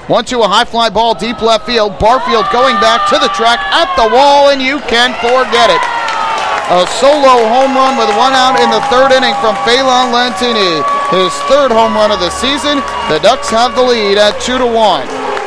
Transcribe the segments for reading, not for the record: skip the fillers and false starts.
1-2, a high fly ball, deep left field. Barfield going back to the track at the wall, and you can forget it. A solo home run with 1 out in the 3rd inning from Phelan Lentini. His 3rd home run of the season. The Ducks have the lead at 2-1.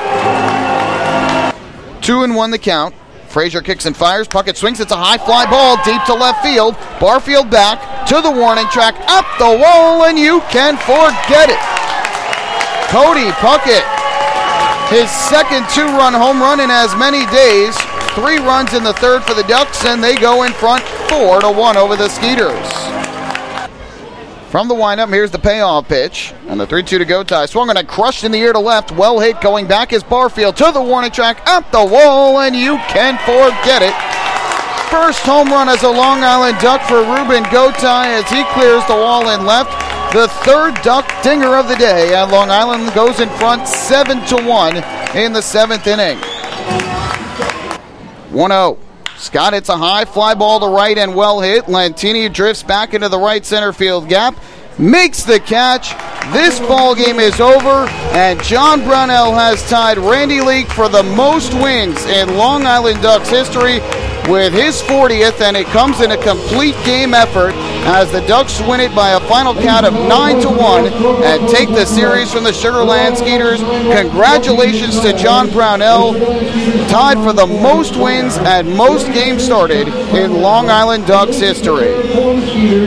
2-1 the count. Frazier kicks and fires. Puckett swings. It's a high fly ball deep to left field. Barfield back to the warning track up the wall, and you can forget it. Cody Puckett, his 2nd 2-run home run in as many days. 3 runs in the 3rd for the Ducks, and they go in front 4-1 over the Skeeters. From the windup, here's the payoff pitch. And the 3-2 to go tie. Swung on and crushed in the air to left. Well hit. Going back is Barfield to the warning track. Up the wall, and you can forget it. First home run as a Long Island Duck for Ruben Gotay as he clears the wall in left. The 3rd Duck dinger of the day. And Long Island goes in front 7-1 in the 7th inning. 1-0. Scott hits a high fly ball to right and well hit. Lentini drifts back into the right center field gap. Makes the catch. This ball game is over, and John Brownell has tied Randy Leake for the most wins in Long Island Ducks history with his 40th, and it comes in a complete game effort as the Ducks win it by a final count of 9-1 and take the series from the Sugar Land Skeeters. Congratulations to John Brownell, tied for the most wins and most games started in Long Island Ducks history.